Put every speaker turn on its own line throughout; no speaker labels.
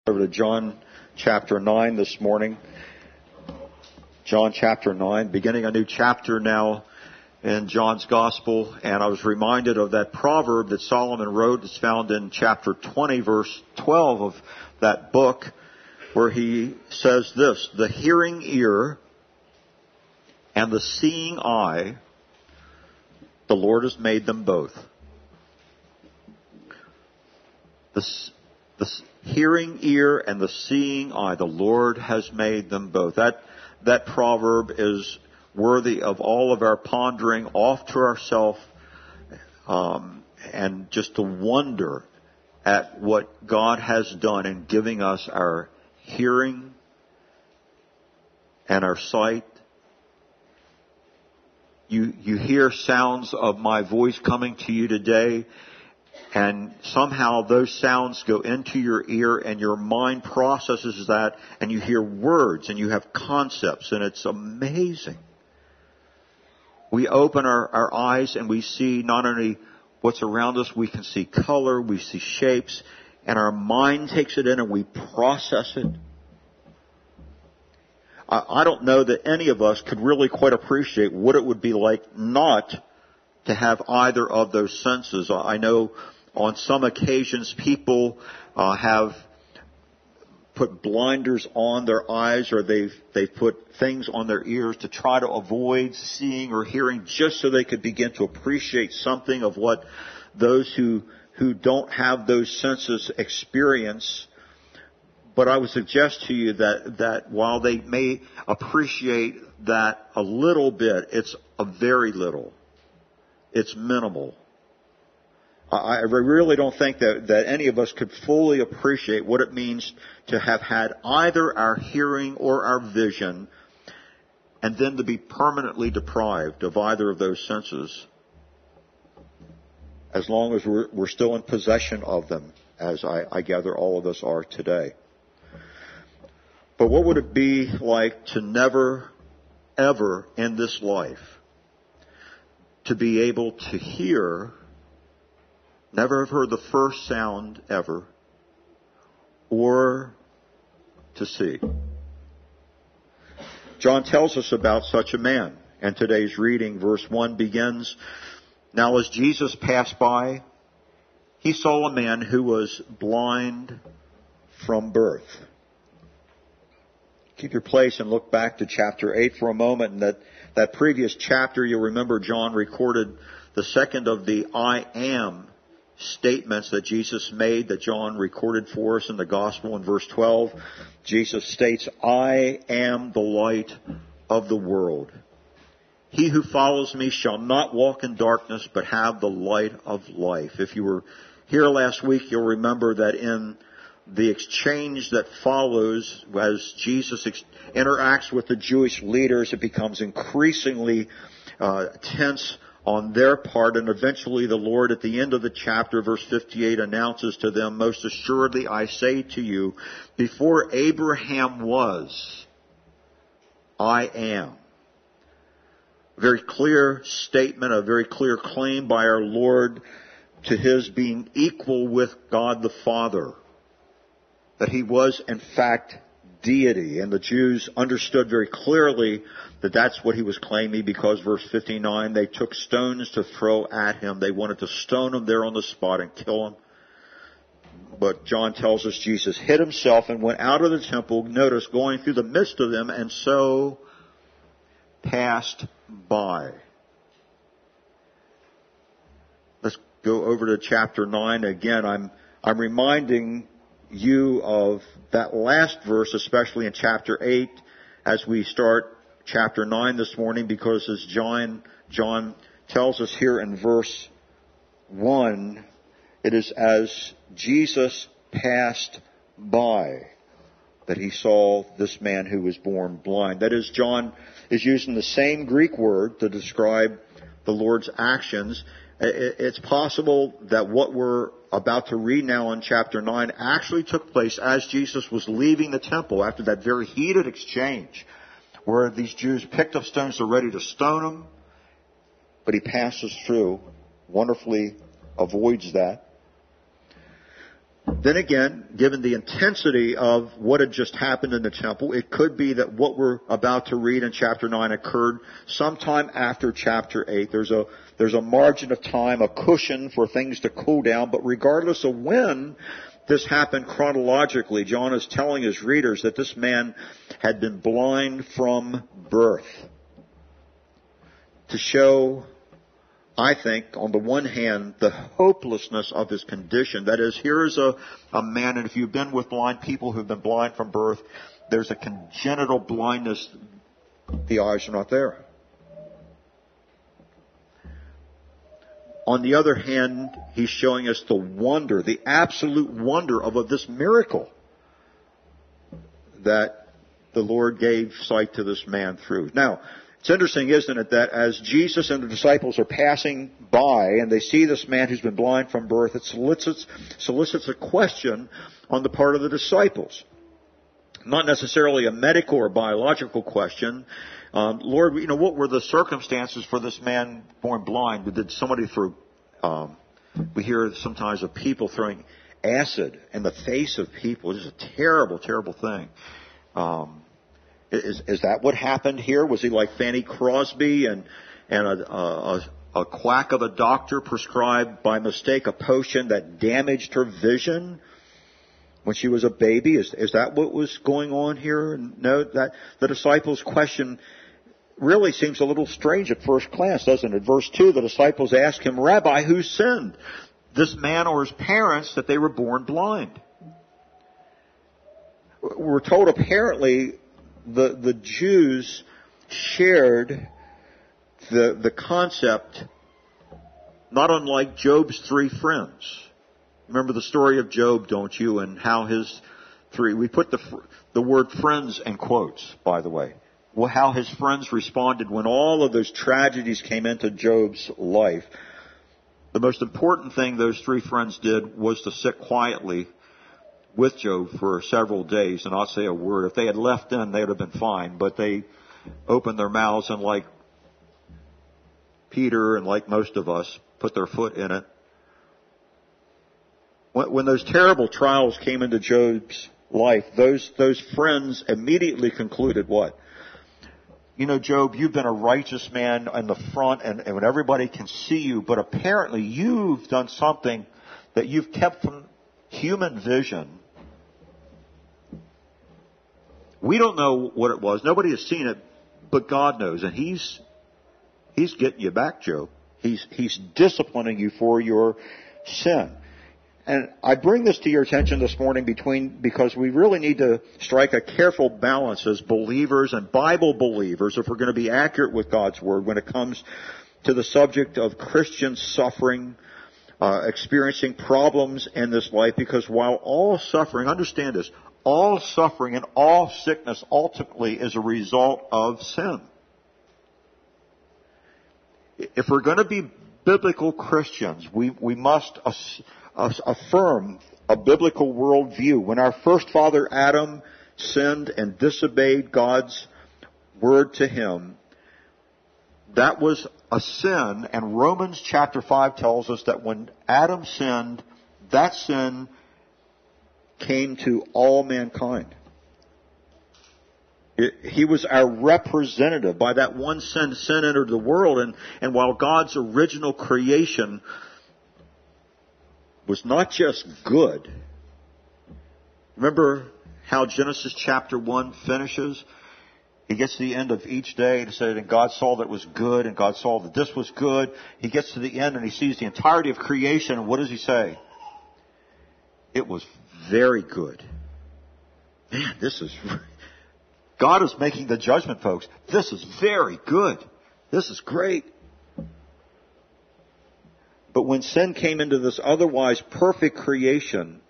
Over to John chapter 9 this morning. John chapter 9, beginning a new chapter now in John's Gospel. And I was reminded of that proverb that Solomon wrote. It's found in chapter 20, verse 12 of that book, where he says this: the hearing ear and the seeing eye, the Lord has made them both. The hearing ear and the seeing eye, the Lord has made them both. That proverb is worthy of all of our pondering off to ourselves, and just to wonder at what God has done in giving us our hearing and our sight. You hear sounds of my voice coming to you today, and somehow those sounds go into your ear and your mind processes that, and you hear words and you have concepts, and it's amazing. We open our eyes and we see not only what's around us, we can see color, we see shapes, and our mind takes it in and we process it. I don't know that any of us could really quite appreciate what it would be like not to have either of those senses. I know on some occasions people have put blinders on their eyes, or they've put things on their ears to try to avoid seeing or hearing, just so they could begin to appreciate something of what those who don't have those senses experience. But I would suggest to you that while they may appreciate that a little bit, it's a very little. It's minimal. I really don't think that any of us could fully appreciate what it means to have had either our hearing or our vision, and then to be permanently deprived of either of those senses, as long as we're still in possession of them, as I gather all of us are today. But what would it be like to never, ever in this life to be able to hear, never have heard the first sound ever, or to see? John tells us about such a man. And today's reading, verse 1 begins, "Now as Jesus passed by, he saw a man who was blind from birth." Keep your place and look back to chapter 8 for a moment. And that previous chapter, you'll remember John recorded the second of the I am statements that Jesus made, that John recorded for us in the gospel. In verse 12, Jesus states, "I am the light of the world. He who follows me shall not walk in darkness, but have the light of life." If you were here last week, you'll remember that in the exchange that follows, as Jesus interacts with the Jewish leaders, it becomes increasingly tense on their part, and eventually the Lord at the end of the chapter, verse 58, announces to them, "Most assuredly I say to you, before Abraham was, I am." A very clear statement, a very clear claim by our Lord to his being equal with God the Father, that he was in fact deity. And the Jews understood very clearly that that's what he was claiming, because verse 59, they took stones to throw at him. They wanted to stone him there on the spot and kill him. But John tells us Jesus hid himself and went out of the temple, notice, going through the midst of them, and so passed by. Let's go over to chapter 9 again. I'm reminding you of that last verse, especially in chapter 8, as we start chapter 9 this morning, because as John tells us here in verse 1, it is as Jesus passed by that he saw this man who was born blind. That is, John is using the same Greek word to describe the Lord's actions. It's possible that what we're about to read now in chapter 9 actually took place as Jesus was leaving the temple after that very heated exchange where these Jews picked up stones, they're ready to stone him, but he passes through, wonderfully avoids that. Then again, given the intensity of what had just happened in the temple, it could be that what we're about to read in chapter 9 occurred sometime after chapter 8. There's a margin of time, a cushion for things to cool down, but regardless of when this happened chronologically, John is telling his readers that this man had been blind from birth. To show, I think, on the one hand, the hopelessness of his condition. That is, here is a man, and if you've been with blind people who've been blind from birth, there's a congenital blindness. The eyes are not there. On the other hand, he's showing us the wonder, the absolute wonder of this miracle that the Lord gave sight to this man through. Now, it's interesting, isn't it, that as Jesus and the disciples are passing by and they see this man who's been blind from birth, it solicits a question on the part of the disciples. Not necessarily a medical or biological question. Lord, what were the circumstances for this man born blind? Did somebody throw, we hear sometimes of people throwing acid in the face of people. This is a terrible, terrible thing. Is that what happened here? Was he like Fanny Crosby and a quack of a doctor prescribed by mistake a potion that damaged her vision when she was a baby? Is that what was going on here? No, that the disciples' question really seems a little strange at first glance, doesn't it? Verse 2, the disciples ask him, Rabbi, who sinned, this man or his parents, that they were born blind? We're told apparently the Jews shared the concept, not unlike Job's three friends. Remember the story of Job, don't you? And how his three, we put the word friends in quotes, by the way. Well, how his friends responded when all of those tragedies came into Job's life. The most important thing those three friends did was to sit quietly with Job for several days and not say a word. If they had left in, they would have been fine. But they opened their mouths and, like Peter and like most of us, put their foot in it. When those terrible trials came into Job's life, those friends immediately concluded what? Job, you've been a righteous man in the front and when everybody can see you, but apparently you've done something that you've kept from human vision. We don't know what it was. Nobody has seen it, but God knows. And He's getting you back, Job. He's disciplining you for your sin. And I bring this to your attention this morning because we really need to strike a careful balance as believers and Bible believers if we're going to be accurate with God's Word when it comes to the subject of Christian suffering, experiencing problems in this life, because while all suffering, understand this, all suffering and all sickness ultimately is a result of sin. If we're going to be biblical Christians, we must affirm a biblical worldview. When our first father Adam sinned and disobeyed God's word to him, that was a sin, and Romans chapter 5 tells us that when Adam sinned, that sin came to all mankind. He was our representative. By that one sin entered the world, and while God's original creation was not just good. Remember how Genesis chapter 1 finishes? He gets to the end of each day to say that God saw that it was good, and God saw that this was good. He gets to the end and he sees the entirety of creation, and what does he say? It was very good. Man, God is making the judgment, folks. This is very good. This is great. But when sin came into this otherwise perfect creation,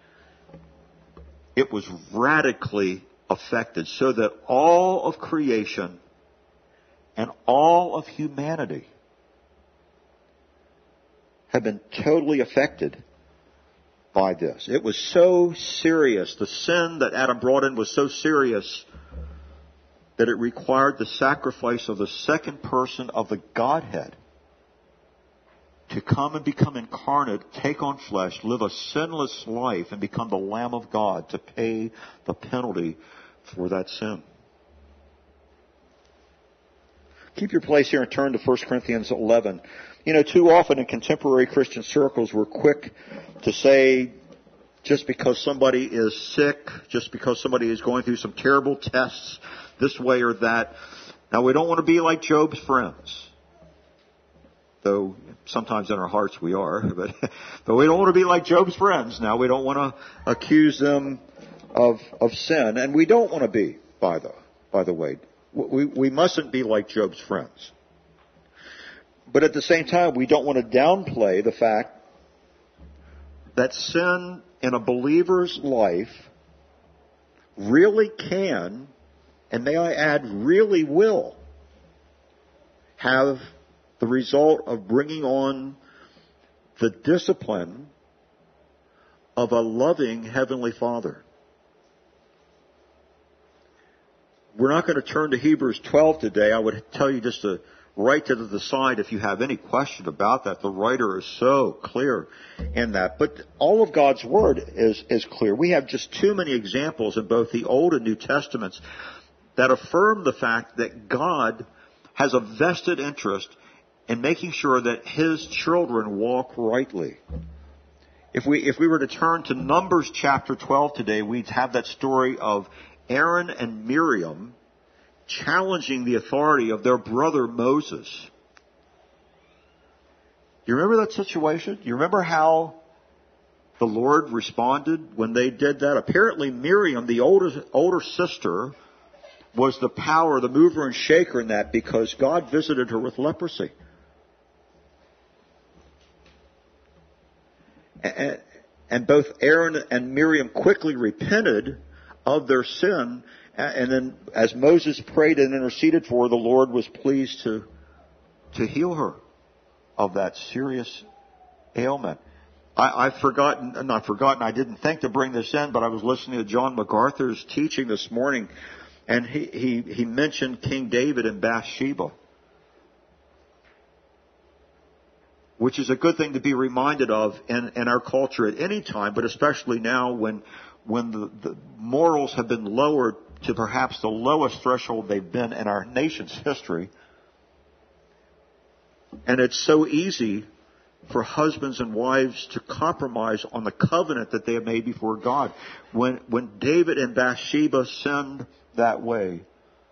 it was radically affected, so that all of creation and all of humanity have been totally affected by this. It was so serious. The sin that Adam brought in was so serious that it required the sacrifice of the second person of the Godhead to come and become incarnate, take on flesh, live a sinless life, and become the Lamb of God to pay the penalty for that sin. Keep your place here and turn to 1 Corinthians 11. You know, too often in contemporary Christian circles, we're quick to say, just because somebody is sick, just because somebody is going through some terrible tests, this way or that. Now, we don't want to be like Job's friends. Though sometimes in our hearts we are. But we don't want to be like Job's friends. Now, we don't want to accuse them of sin. And we don't want to be, by the way. We mustn't be like Job's friends. But at the same time, we don't want to downplay the fact that sin in a believer's life really can, and may I add, really will, have the result of bringing on the discipline of a loving Heavenly Father. We're not going to turn to Hebrews 12 today. I would tell you just to write to the side if you have any question about that. The writer is so clear in that. But all of God's Word is clear. We have just too many examples in both the Old and New Testaments that affirm the fact that God has a vested interest in making sure that His children walk rightly. If we were to turn to Numbers chapter 12 today, we'd have that story of Aaron and Miriam challenging the authority of their brother Moses. You remember that situation? You remember how the Lord responded when they did that? Apparently Miriam, the older sister, was the power, the mover and shaker in that because God visited her with leprosy. And both Aaron and Miriam quickly repented of their sin. And then as Moses prayed and interceded for her, the Lord was pleased to heal her of that serious ailment. I didn't think to bring this in, but I was listening to John MacArthur's teaching this morning, and he mentioned King David and Bathsheba, which is a good thing to be reminded of in our culture at any time, but especially now when the morals have been lowered to perhaps the lowest threshold they've been in our nation's history. And it's so easy for husbands and wives to compromise on the covenant that they have made before God. When David and Bathsheba sinned that way,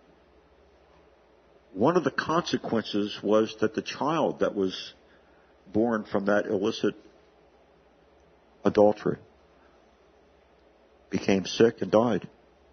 one of the consequences was that the child that was born from that illicit adultery became sick and died.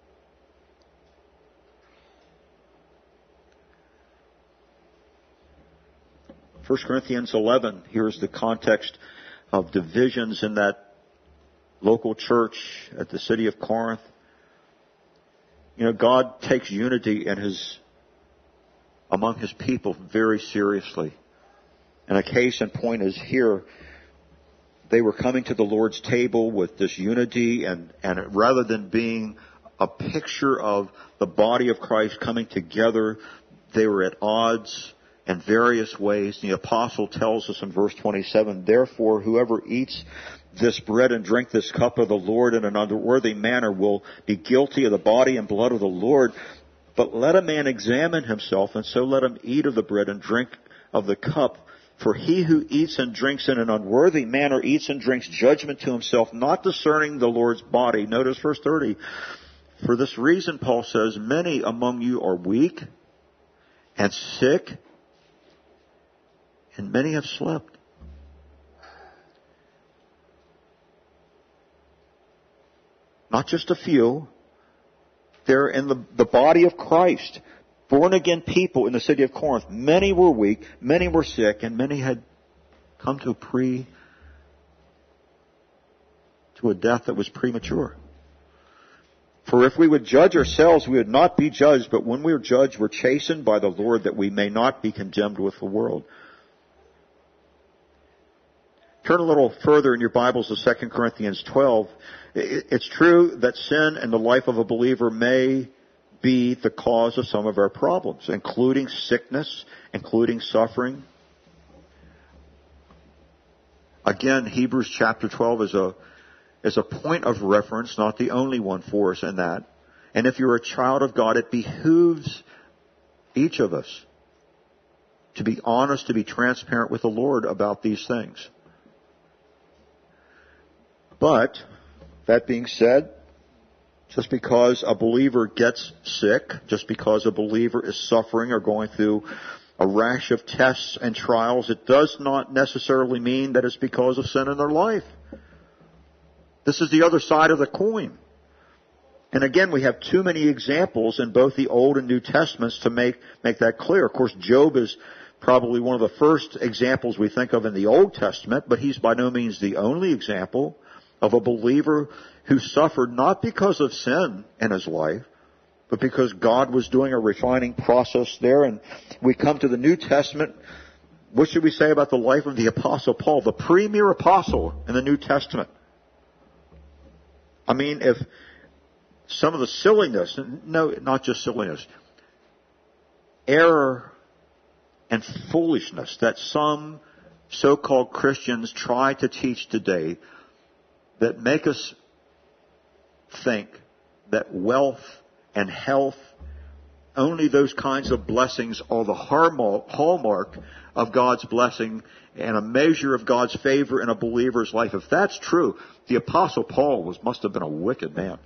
1 Corinthians 11, here's the context of divisions in that local church at the city of Corinth. You know, God takes unity among His people very seriously. And a case in point is here. They were coming to the Lord's table with this unity, and rather than being a picture of the body of Christ coming together, they were at odds in various ways. The apostle tells us in verse 27, "Therefore, whoever eats this bread and drink this cup of the Lord in an unworthy manner will be guilty of the body and blood of the Lord. But let a man examine himself, and so let him eat of the bread and drink of the cup. For he who eats and drinks in an unworthy manner eats and drinks judgment to himself, not discerning the Lord's body." Notice verse 30. "For this reason," Paul says, "many among you are weak and sick, and many have slept." Not just a few. They're in the body of Christ. Born again people in the city of Corinth. Many were weak, many were sick, and many had come to a death that was premature. "For if we would judge ourselves, we would not be judged, but when we are judged, we're chastened by the Lord, that we may not be condemned with the world." Turn a little further in your Bibles to 2 Corinthians 12. It's true that sin in the life of a believer may be the cause of some of our problems, including sickness, including suffering. Again, Hebrews chapter 12 is a point of reference, not the only one for us in that. And if you're a child of God, it behooves each of us to be honest, to be transparent with the Lord about these things. But, that being said, just because a believer gets sick, just because a believer is suffering or going through a rash of tests and trials, it does not necessarily mean that it's because of sin in their life. This is the other side of the coin. And again, we have too many examples in both the Old and New Testaments to make that clear. Of course, Job is probably one of the first examples we think of in the Old Testament, but he's by no means the only example of a believer who suffered not because of sin in his life, but because God was doing a refining process there. And we come to the New Testament. What should we say about the life of the Apostle Paul, the premier apostle in the New Testament? I mean, if some of the silliness, no, not just silliness, error and foolishness that some so-called Christians try to teach today that make us think that wealth and health, only those kinds of blessings are the hallmark of God's blessing and a measure of God's favor in a believer's life. If that's true, the Apostle Paul must have been a wicked man.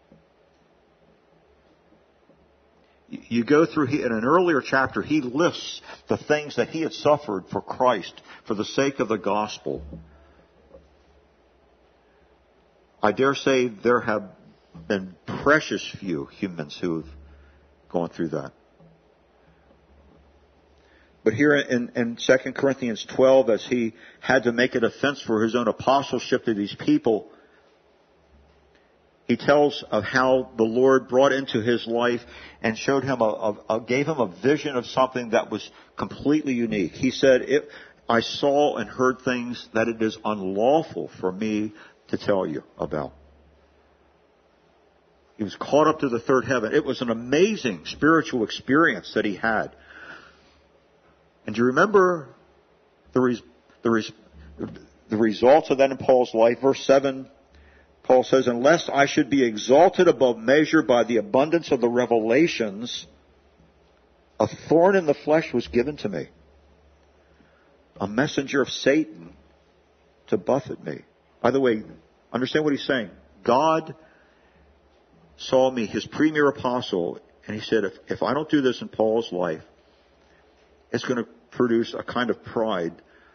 You go through, in an earlier chapter, he lists the things that he had suffered for Christ, for the sake of the gospel. I dare say there have been precious few humans who have gone through that. But here in 2 Corinthians 12, as he had to make a defense for his own apostleship to these people, he tells of how the Lord brought into his life and showed him gave him a vision of something that was completely unique. He said, I saw and heard things that it is unlawful for me to tell you about. He was caught up to the third heaven. It was an amazing spiritual experience that he had. And do you remember the results of that in Paul's life? Verse 7, Paul says, unless I should be exalted above measure by the abundance of the revelations, a thorn in the flesh was given to me, a messenger of Satan to buffet me. By the way, understand what he's saying. God saw me, his premier apostle, and he said, if I don't do this in Paul's life, it's going to produce a kind of pride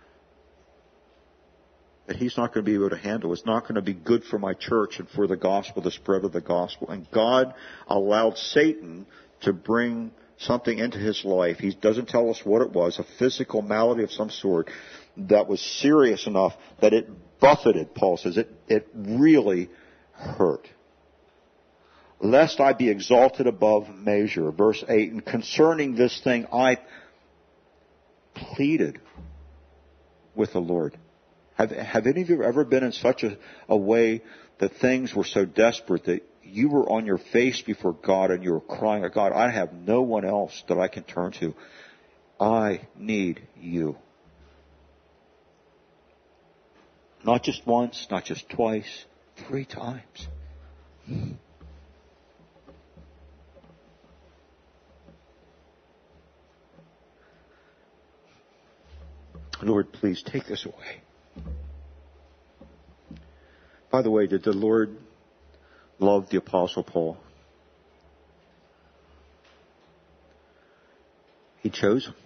that he's not going to be able to handle. It's not going to be good for my church and for the gospel, the spread of the gospel. And God allowed Satan to bring something into his life. He doesn't tell us what it was, a physical malady of some sort that was serious enough that it buffeted, Paul says. It really hurt. Lest I be exalted above measure. Verse 8, and concerning this thing I pleaded with the Lord. Have any of you ever been in such a way that things were so desperate that you were on your face before God and you were crying, God, I have no one else that I can turn to. I need you. Not just once, not just twice, 3 times. Lord, please take this away. By the way, did the Lord love the Apostle Paul? He chose him.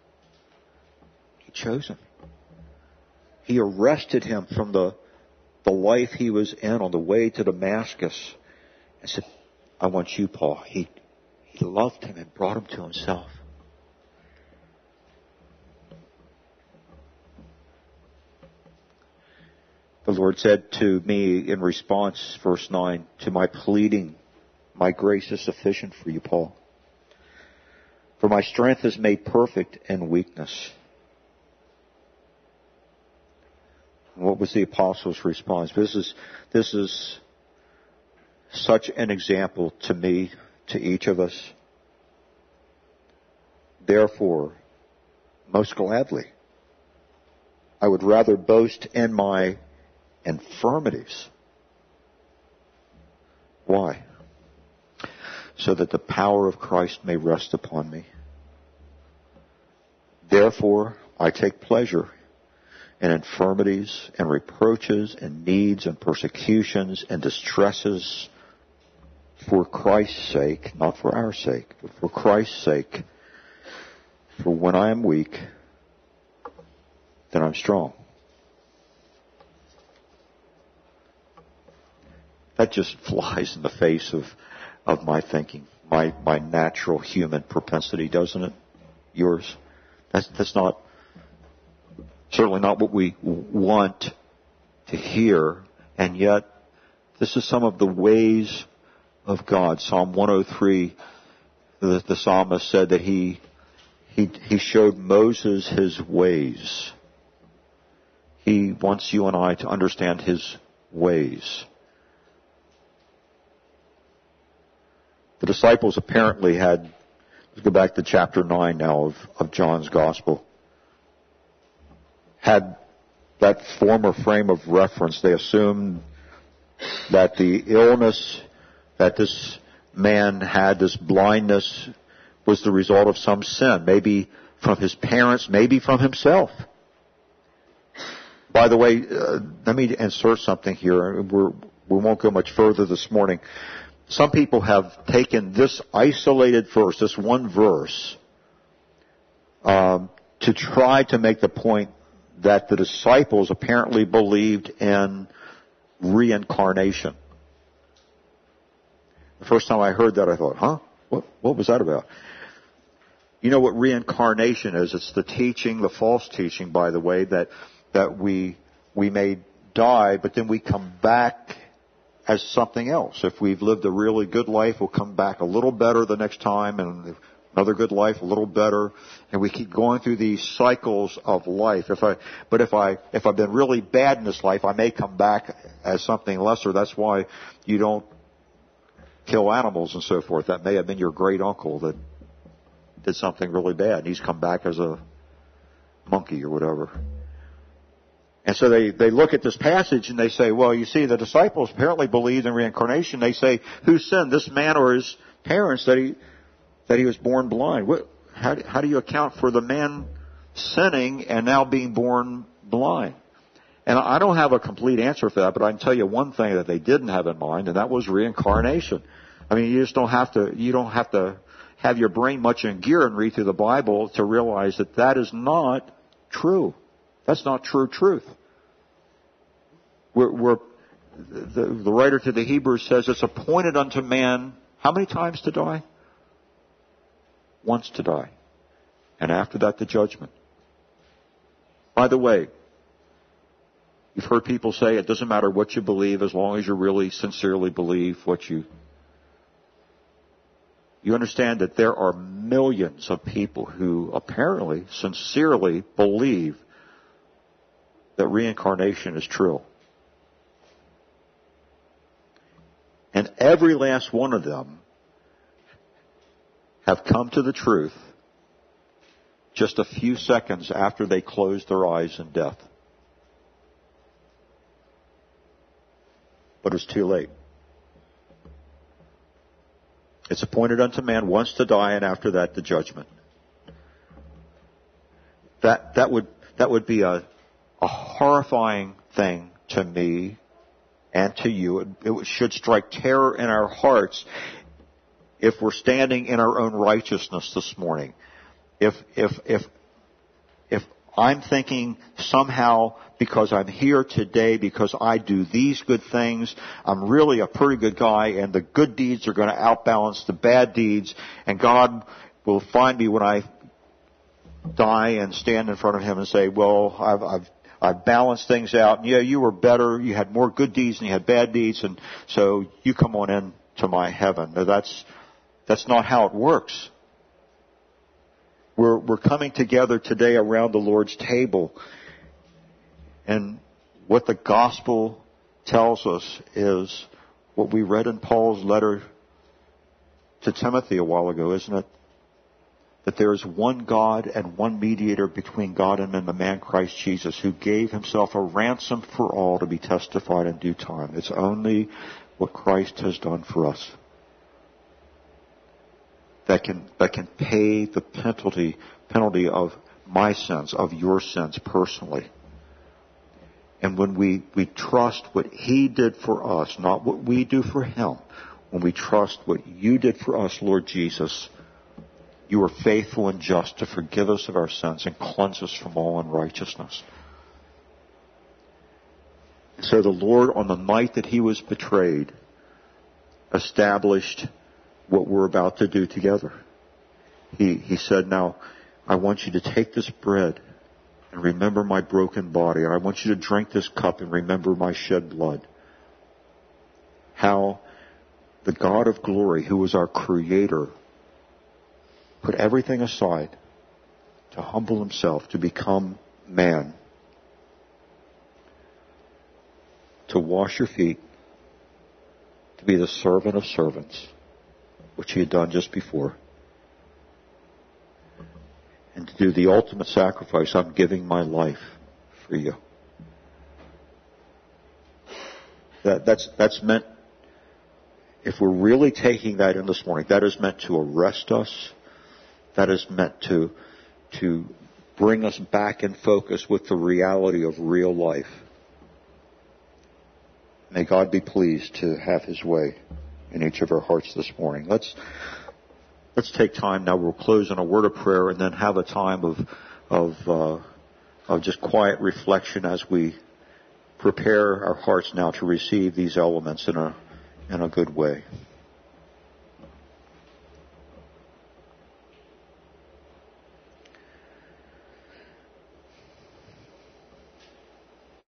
He chose him. He arrested him from the life he was in on the way to Damascus and said, I want you, Paul. He loved him and brought him to himself. The Lord said to me in response, verse 9, to my pleading, my grace is sufficient for you, Paul. For my strength is made perfect in weakness. What was the apostle's response? This is such an example to me, to each of us. Therefore, most gladly, I would rather boast in my infirmities. Why? So that the power of Christ may rest upon me. Therefore, I take pleasure in infirmities and reproaches and needs and persecutions and distresses for Christ's sake, not for our sake, but for Christ's sake. For when I am weak, then I'm strong. That just flies in the face of my thinking, my natural human propensity, doesn't it? Yours. That's not, certainly not what we want to hear, and yet this is some of the ways of God. Psalm 103, the psalmist said that he showed Moses his ways. He wants you and I to understand his ways. The disciples apparently had, let's go back to chapter 9 now of John's Gospel, had that former frame of reference. They assumed that the illness that this man had, this blindness, was the result of some sin, maybe from his parents, maybe from himself. By the way, let me insert something here. We won't go much further this morning. Some people have taken this isolated verse, this one verse, to try to make the point that the disciples apparently believed in reincarnation. The first time I heard that, I thought, huh? What was that about? You know what reincarnation is? It's the teaching, the false teaching, by the way, that we may die, but then we come back as something else. If we've lived a really good life, we'll come back a little better the next time, and another good life, a little better, and we keep going through these cycles of life. If I've been really bad in this life, I may come back as something lesser. That's why you don't kill animals and so forth. That may have been your great uncle that did something really bad, and he's come back as a monkey or whatever. And so they look at this passage and they say, well, you see, the disciples apparently believed in reincarnation. They say, who sinned, this man or his parents, that he was born blind? How do you account for the man sinning and now being born blind? And I don't have a complete answer for that, but I can tell you one thing that they didn't have in mind, and that was reincarnation. I mean, you don't have to have your brain much in gear and read through the Bible to realize that is not true. That's not true truth. The writer to the Hebrews says it's appointed unto man how many times to die? Once to die. And after that, the judgment. By the way, you've heard people say it doesn't matter what you believe as long as you really sincerely believe what you understand that there are millions of people who apparently sincerely believe that reincarnation is true. And every last one of them have come to the truth just a few seconds after they closed their eyes in death. But it's too late. It's appointed unto man once to die, and after that the judgment. That would be a horrifying thing to me and to you. It should strike terror in our hearts if we're standing in our own righteousness this morning. If I'm thinking somehow because I'm here today, because I do these good things, I'm really a pretty good guy, and the good deeds are going to outbalance the bad deeds, and God will find me when I die and stand in front of Him and say, well, I've balanced things out. And yeah, you were better. You had more good deeds than you had bad deeds, and so you come on in to my heaven. No, that's not how it works. We're coming together today around the Lord's table, and what the gospel tells us is what we read in Paul's letter to Timothy a while ago, isn't it? that there is one God and one mediator between God and men, the man Christ Jesus, who gave himself a ransom for all to be testified in due time. It's only what Christ has done for us that can pay the penalty of my sins, of your sins personally. And when we trust what he did for us, not what we do for him, when we trust what you did for us, Lord Jesus, you are faithful and just to forgive us of our sins and cleanse us from all unrighteousness. So the Lord, on the night that he was betrayed, established what we're about to do together. He said, now, I want you to take this bread and remember my broken body. I want you to drink this cup and remember my shed blood. How the God of glory, who was our Creator, put everything aside to humble himself, to become man, to wash your feet, to be the servant of servants, which he had done just before, and to do the ultimate sacrifice. I'm giving my life for you. That's meant, if we're really taking that in this morning, that is meant to arrest us. That is meant to bring us back in focus with the reality of real life. May God be pleased to have his way in each of our hearts this morning. Let's take time now. We'll close in a word of prayer and then have a time of just quiet reflection as we prepare our hearts now to receive these elements in a good way.